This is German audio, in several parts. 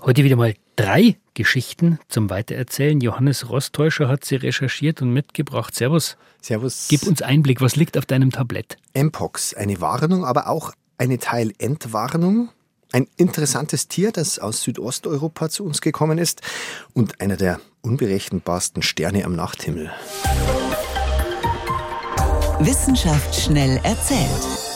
Heute wieder mal 3 Geschichten zum Weitererzählen. Johannes Rostäuscher hat sie recherchiert und mitgebracht. Servus. Servus. Gib uns Einblick, was liegt auf deinem Tablett? Mpox, eine Warnung, aber auch eine Teilentwarnung. Ein interessantes Tier, das aus Südosteuropa zu uns gekommen ist und einer der unberechenbarsten Sterne am Nachthimmel. Wissenschaft schnell erzählt.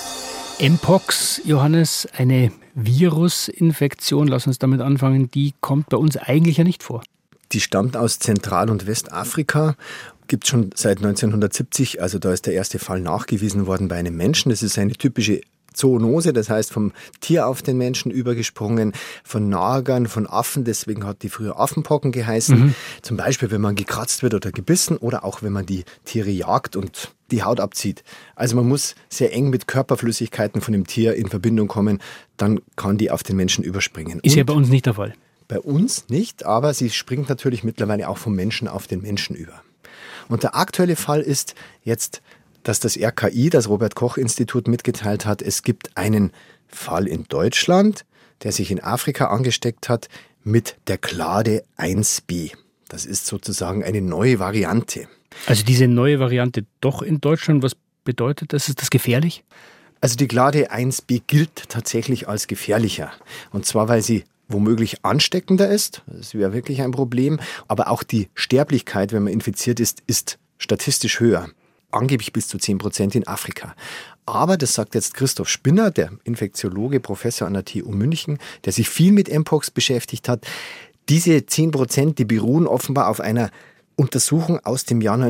Mpox, Johannes, eine Virusinfektion, lass uns damit anfangen, die kommt bei uns eigentlich ja nicht vor. Die stammt aus Zentral- und Westafrika, gibt es schon seit 1970, also da ist der erste Fall nachgewiesen worden bei einem Menschen. Das ist eine typische Zoonose, das heißt vom Tier auf den Menschen übergesprungen, von Nagern, von Affen, deswegen hat die früher Affenpocken geheißen. Zum Beispiel, wenn man gekratzt wird oder gebissen oder auch wenn man die Tiere jagt und die Haut abzieht. Also man muss sehr eng mit Körperflüssigkeiten von dem Tier in Verbindung kommen, dann kann die auf den Menschen überspringen. Ist ja bei uns nicht der Fall. Bei uns nicht, aber sie springt natürlich mittlerweile auch vom Menschen auf den Menschen über. Und der aktuelle Fall ist jetzt, dass das RKI, das Robert-Koch-Institut, mitgeteilt hat, es gibt einen Fall in Deutschland, der sich in Afrika angesteckt hat mit der Clade 1b. Das ist sozusagen eine neue Variante. Also diese neue Variante doch in Deutschland, was bedeutet das? Ist das gefährlich? Also die Clade 1b gilt tatsächlich als gefährlicher. Und zwar, weil sie womöglich ansteckender ist. Das wäre wirklich ein Problem. Aber auch die Sterblichkeit, wenn man infiziert ist, ist statistisch höher. Angeblich bis zu 10% in Afrika. Aber, das sagt jetzt Christoph Spinner, der Infektiologe, Professor an der TU München, der sich viel mit Mpox beschäftigt hat, diese 10%, die beruhen offenbar auf einer Untersuchung aus dem Jahr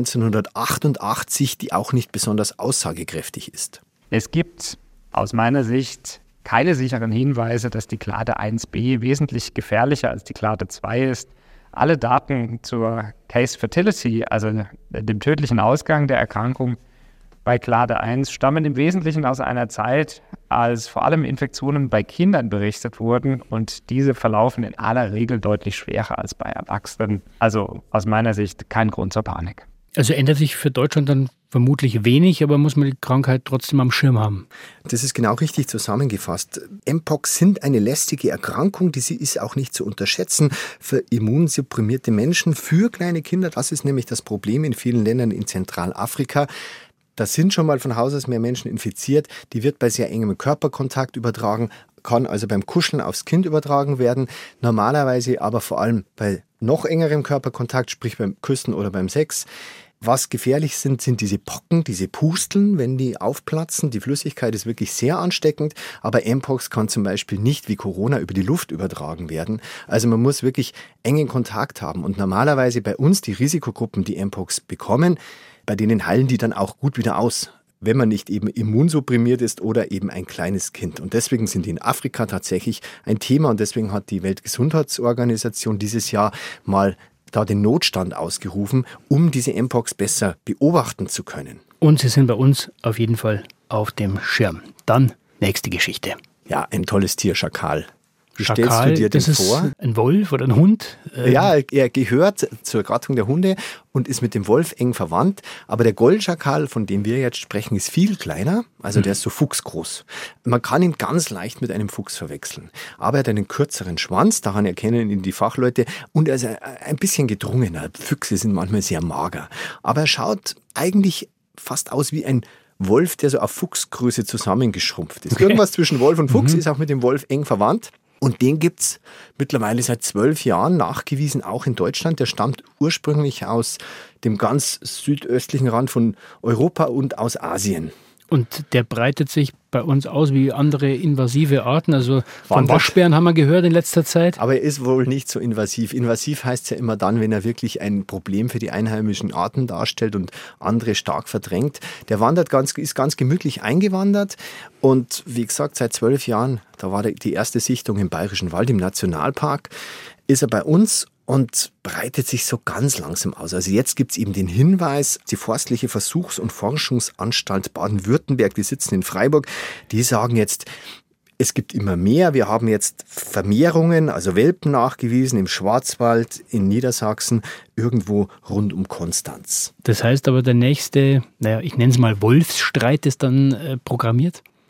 1988, die auch nicht besonders aussagekräftig ist. Es gibt aus meiner Sicht keine sicheren Hinweise, dass die Clade 1b wesentlich gefährlicher als die Clade 2 ist. Alle Daten zur Case Fatality, also dem tödlichen Ausgang der Erkrankung bei Clade 1, stammen im Wesentlichen aus einer Zeit, als vor allem Infektionen bei Kindern berichtet wurden und diese verlaufen in aller Regel deutlich schwerer als bei Erwachsenen. Also aus meiner Sicht kein Grund zur Panik. Also ändert sich für Deutschland dann vermutlich wenig, aber muss man die Krankheit trotzdem am Schirm haben. Das ist genau richtig zusammengefasst. Mpox sind eine lästige Erkrankung, die sie ist auch nicht zu unterschätzen für immunsupprimierte Menschen, für kleine Kinder. Das ist nämlich das Problem in vielen Ländern in Zentralafrika. Da sind schon mal von Haus aus mehr Menschen infiziert. Die wird bei sehr engem Körperkontakt übertragen, kann also beim Kuscheln aufs Kind übertragen werden. Normalerweise aber vor allem bei noch engerem Körperkontakt, sprich beim Küssen oder beim Sex. Was gefährlich sind diese Pocken, diese Pusteln, wenn die aufplatzen. Die Flüssigkeit ist wirklich sehr ansteckend, aber Mpox kann zum Beispiel nicht wie Corona über die Luft übertragen werden. Also man muss wirklich engen Kontakt haben. Und normalerweise bei uns, die Risikogruppen, die Mpox bekommen, bei denen heilen die dann auch gut wieder aus, wenn man nicht eben immunsupprimiert ist oder eben ein kleines Kind. Und deswegen sind die in Afrika tatsächlich ein Thema und deswegen hat die Weltgesundheitsorganisation dieses Jahr mal da den Notstand ausgerufen, um diese Mpox besser beobachten zu können. Und sie sind bei uns auf jeden Fall auf dem Schirm. Dann nächste Geschichte. Ja, ein tolles Tier, Schakal. Wie Schakal, stellst du dir den vor? Ist ein Wolf oder ein Hund? Ja, er gehört zur Gattung der Hunde und ist mit dem Wolf eng verwandt. Aber der Goldschakal, von dem wir jetzt sprechen, ist viel kleiner. Also der ist so fuchsgroß. Man kann ihn ganz leicht mit einem Fuchs verwechseln. Aber er hat einen kürzeren Schwanz, daran erkennen ihn die Fachleute. Und er ist ein bisschen gedrungener. Füchse sind manchmal sehr mager. Aber er schaut eigentlich fast aus wie ein Wolf, der so auf Fuchsgröße zusammengeschrumpft ist. Okay. Irgendwas zwischen Wolf und Fuchs ist auch mit dem Wolf eng verwandt. Und den gibt's mittlerweile seit 12 Jahren nachgewiesen, auch in Deutschland. Der stammt ursprünglich aus dem ganz südöstlichen Rand von Europa und aus Asien. Und der breitet sich bei uns aus wie andere invasive Arten. Also von Waschbären haben wir gehört in letzter Zeit. Aber er ist wohl nicht so invasiv. Invasiv heißt es ja immer dann, wenn er wirklich ein Problem für die einheimischen Arten darstellt und andere stark verdrängt. Der ist ganz gemütlich eingewandert. Und wie gesagt, seit 12 Jahren, da war die erste Sichtung im Bayerischen Wald, im Nationalpark, ist er bei uns und breitet sich so ganz langsam aus. Also jetzt gibt es eben den Hinweis, die Forstliche Versuchs- und Forschungsanstalt Baden-Württemberg, die sitzen in Freiburg, die sagen jetzt, es gibt immer mehr. Wir haben jetzt Vermehrungen, also Welpen nachgewiesen im Schwarzwald, in Niedersachsen, irgendwo rund um Konstanz. Das heißt aber, der nächste, ich nenne es mal Wolfsstreit ist dann programmiert?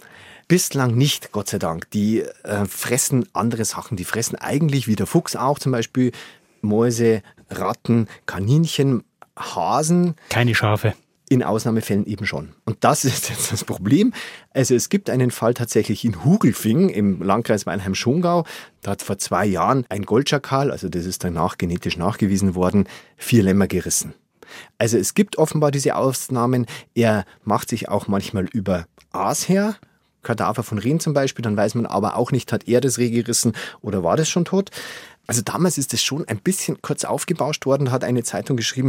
Bislang nicht, Gott sei Dank. Die fressen andere Sachen. Die fressen eigentlich wie der Fuchs auch zum Beispiel Mäuse, Ratten, Kaninchen, Hasen. Keine Schafe. In Ausnahmefällen eben schon. Und das ist jetzt das Problem. Also es gibt einen Fall tatsächlich in Hugelfing im Landkreis Weinheim-Schongau. Da hat vor 2 Jahren ein Goldschakal, also das ist danach genetisch nachgewiesen worden, 4 Lämmer gerissen. Also es gibt offenbar diese Ausnahmen. Er macht sich auch manchmal über Aas her. Kadaver von Rehen zum Beispiel. Dann weiß man aber auch nicht, hat er das Reh gerissen oder war das schon tot? Also damals ist es schon ein bisschen kurz aufgebauscht worden. Da hat eine Zeitung geschrieben,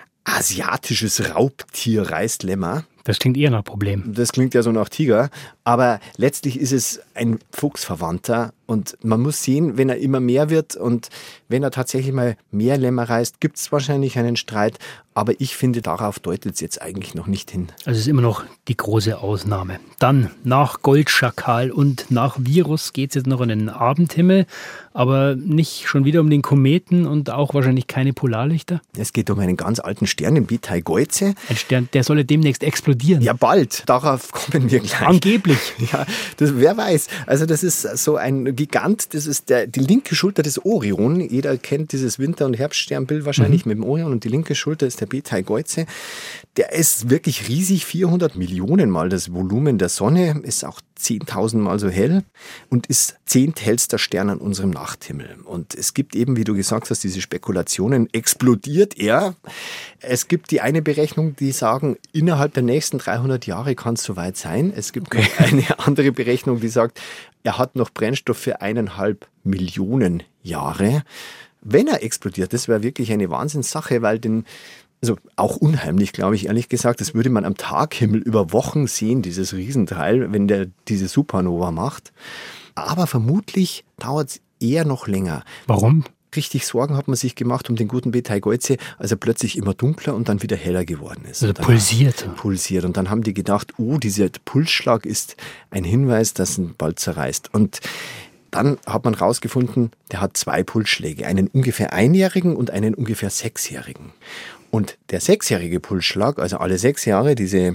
asiatisches Raubtier reißt Lämmer. Das klingt eher nach Problem. Das klingt ja so nach Tiger. Aber letztlich ist es ein Fuchsverwandter. Und man muss sehen, wenn er immer mehr wird und wenn er tatsächlich mal mehr Lämmer reißt, gibt es wahrscheinlich einen Streit. Aber ich finde, darauf deutet es jetzt eigentlich noch nicht hin. Also es ist immer noch die große Ausnahme. Dann nach Goldschakal und nach Virus geht es jetzt noch in den Abendhimmel, aber nicht schon wieder um den Kometen und auch wahrscheinlich keine Polarlichter. Es geht um einen ganz alten Stern, den Betelgeuse. Ein Stern, der soll ja demnächst explodieren. Ja, bald. Darauf kommen wir gleich. Angeblich. Ja, wer weiß. Also das ist so ein Gigant, das ist die linke Schulter des Orion. Jeder kennt dieses Winter- und Herbststernbild wahrscheinlich mit dem Orion und die linke Schulter ist der Betelgeuse. Der ist wirklich riesig, 400 Millionen Mal das Volumen der Sonne, ist auch 10.000 Mal so hell und ist 10. hellster Stern an unserem Nachthimmel. Und es gibt eben, wie du gesagt hast, diese Spekulationen, explodiert er? Es gibt die eine Berechnung, die sagen, innerhalb der nächsten 300 Jahre kann es soweit sein. Es gibt noch eine andere Berechnung, die sagt, er hat noch Brennstoff für 1,5 Millionen Jahre. Wenn er explodiert, das wäre wirklich eine Wahnsinnssache, weil also auch unheimlich, glaube ich, ehrlich gesagt. Das würde man am Taghimmel über Wochen sehen, dieses Riesenteil, wenn der diese Supernova macht. Aber vermutlich dauert es eher noch länger. Warum? Richtig Sorgen hat man sich gemacht um den guten Betelgeuse, als er plötzlich immer dunkler und dann wieder heller geworden ist. Also pulsiert. Pulsiert. Und dann haben die gedacht, dieser Pulsschlag ist ein Hinweis, dass ihn bald zerreißt. Und dann hat man rausgefunden, der hat 2 Pulsschläge, einen ungefähr 1-jährigen und einen ungefähr 6-jährigen. Und der 6-jährige Pulsschlag, also alle 6 Jahre, diese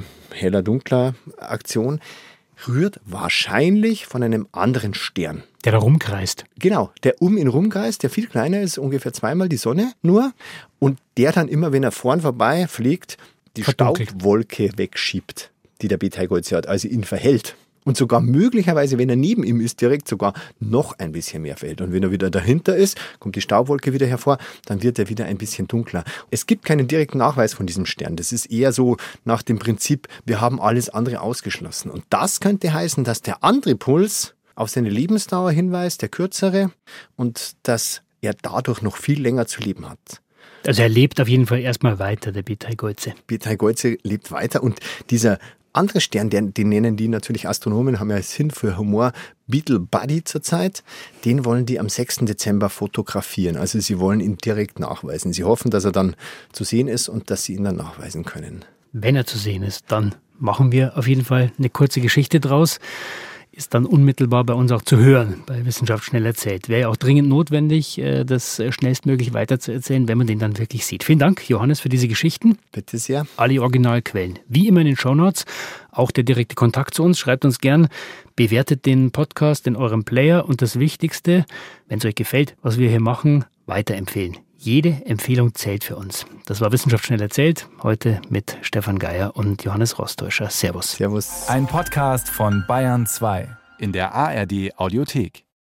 heller-dunkler-Aktion, rührt wahrscheinlich von einem anderen Stern. Der da rumkreist. Genau, der um ihn rumkreist, der viel kleiner ist, ungefähr 2-mal die Sonne nur. Und der dann immer, wenn er vorn vorbei fliegt, die Staubwolke wegschiebt, die der Betelgeuse hat, also ihn verhält. Und sogar möglicherweise, wenn er neben ihm ist, direkt sogar noch ein bisschen mehr verhält. Und wenn er wieder dahinter ist, kommt die Staubwolke wieder hervor, dann wird er wieder ein bisschen dunkler. Es gibt keinen direkten Nachweis von diesem Stern. Das ist eher so nach dem Prinzip, wir haben alles andere ausgeschlossen. Und das könnte heißen, dass der andere Puls auf seine Lebensdauer hinweist, der kürzere, und dass er dadurch noch viel länger zu leben hat. Also er lebt auf jeden Fall erstmal weiter, der Betelgeuse. Betelgeuse lebt weiter und dieser andere Stern, den nennen die natürlich Astronomen, haben ja Sinn für Humor, Beetle Buddy zurzeit, den wollen die am 6. Dezember fotografieren. Also sie wollen ihn direkt nachweisen. Sie hoffen, dass er dann zu sehen ist und dass sie ihn dann nachweisen können. Wenn er zu sehen ist, dann machen wir auf jeden Fall eine kurze Geschichte draus. Ist dann unmittelbar bei uns auch zu hören, bei Wissenschaft schnell erzählt. Wäre ja auch dringend notwendig, das schnellstmöglich weiterzuerzählen, wenn man den dann wirklich sieht. Vielen Dank, Johannes, für diese Geschichten. Bitte sehr. Alle Originalquellen, wie immer in den Shownotes, auch der direkte Kontakt zu uns. Schreibt uns gern, bewertet den Podcast in eurem Player und das Wichtigste, wenn es euch gefällt, was wir hier machen, weiterempfehlen. Jede Empfehlung zählt für uns. Das war Wissenschaft schnell erzählt, heute mit Stefan Geier und Johannes Rostäuscher. Servus. Servus. Ein Podcast von Bayern 2 in der ARD Audiothek.